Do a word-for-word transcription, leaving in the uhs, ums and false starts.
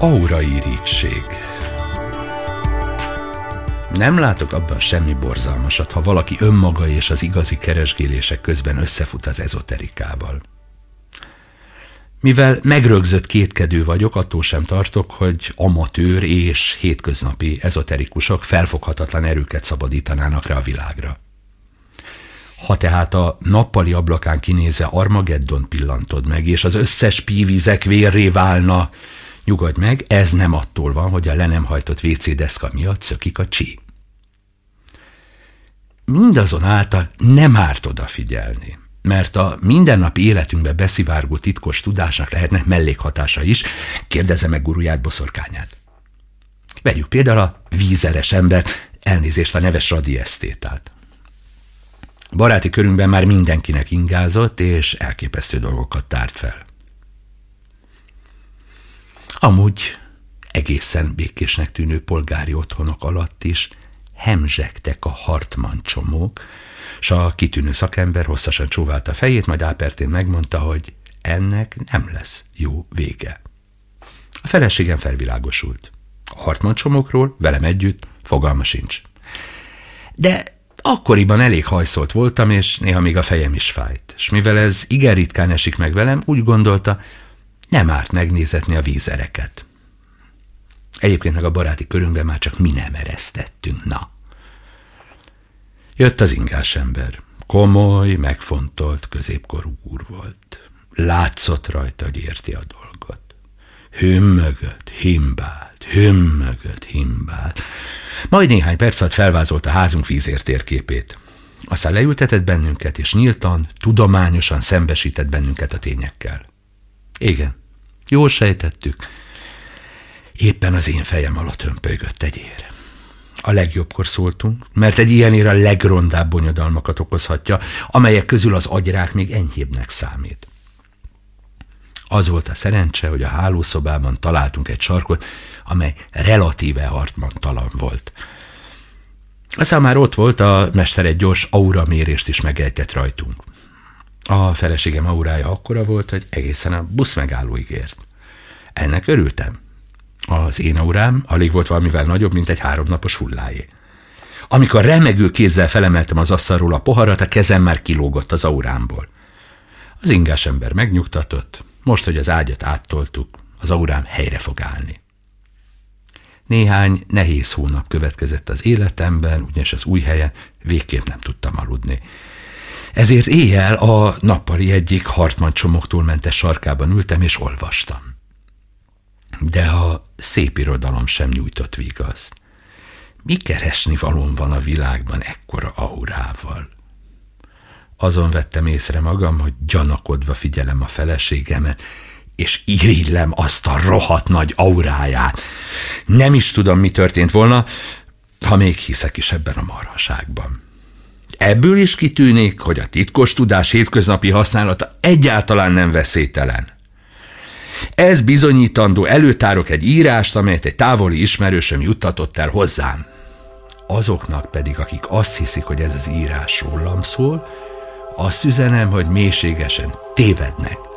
Aurairigység. Nem látok abban semmi borzalmasat, ha valaki önmaga és az igazi keresgélések közben összefut az ezoterikával. Mivel megrögzött kétkedő vagyok, attól sem tartok, hogy amatőr és hétköznapi ezoterikusok felfoghatatlan erőket szabadítanának rá a világra. Ha tehát a nappali ablakán kinézve Armageddon pillantod meg, és az összes pívizek vérré válna, nyugodj meg, ez nem attól van, hogy a le nem hajtott vé cé deszka miatt szökik a csí. Mindazonáltal nem árt odafigyelni, mert a mindennapi életünkbe beszivárgó titkos tudásnak lehetnek mellékhatása is, kérdezze meg guruját, boszorkányát. Vegyük például a vízeres embert, elnézést a neves radiesztétát. Baráti körünkben már mindenkinek ingázott, és elképesztő dolgokat tárt fel. Amúgy egészen békésnek tűnő polgári otthonok alatt is hemzsegtek a Hartmann csomók, s a kitűnő szakember hosszasan csóválta a fejét, majd ápertén megmondta, hogy ennek nem lesz jó vége. A feleségem felvilágosult. A Hartmann csomókról velem együtt fogalma sincs. De akkoriban elég hajszolt voltam, és néha még a fejem is fájt. És mivel ez igen ritkán esik meg velem, úgy gondolta, nem árt megnézetni a vízereket. Egyébként meg a baráti körünkben már csak mi nem eresztettünk, na. Jött az ingás ember. Komoly, megfontolt, középkorú úr volt. Látszott rajta, hogy érti a dolgot. Hümmögött, himbált, hümmögött, himbált. Majd néhány perc alatt felvázolt a házunk vízér térképét. Aztán leültetett bennünket, és nyíltan, tudományosan szembesített bennünket a tényekkel. Igen, jól sejtettük. Éppen az én fejem alatt hömpölygött egy ér. A legjobbkor szóltunk, mert egy ilyen ér a legrondább bonyodalmakat okozhatja, amelyek közül az agyrák még enyhébbnek számít. Az volt a szerencse, hogy a hálószobában találtunk egy sarkot, amely relatíve Hartmann-talan volt. Aztán már ott volt, a mester egy gyors auramérést is megejtett rajtunk. A feleségem aurája akkora volt, hogy egészen a busz megállóig ért. Ennek örültem. Az én aurám alig volt valamivel nagyobb, mint egy háromnapos hullájé. Amikor remegő kézzel felemeltem az asztalról a poharat, a kezem már kilógott az aurámból. Az ingás ember megnyugtatott, most, hogy az ágyat áttoltuk, az aurám helyre fog állni. Néhány nehéz hónap következett az életemben, ugyanis az új helyen végképp nem tudtam aludni. Ezért éjjel a nappali egyik Hartmann csomagtól mentes sarkában ültem és olvastam. De a szép irodalom sem nyújtott vigaszt. Mi keresni valóm van a világban ekkora aurával? Azon vettem észre magam, hogy gyanakodva figyelem a feleségemet, és irigylem azt a rohadt nagy auráját. Nem is tudom, mi történt volna, ha még hiszek is ebben a marhaságban. Ebből is kitűnik, hogy a titkos tudás hétköznapi használata egyáltalán nem veszélytelen. Ez bizonyítandó, előtárok egy írást, amelyet egy távoli ismerősöm juttatott el hozzám. Azoknak pedig, akik azt hiszik, hogy ez az írás rólam szól, azt üzenem, hogy mélységesen tévednek.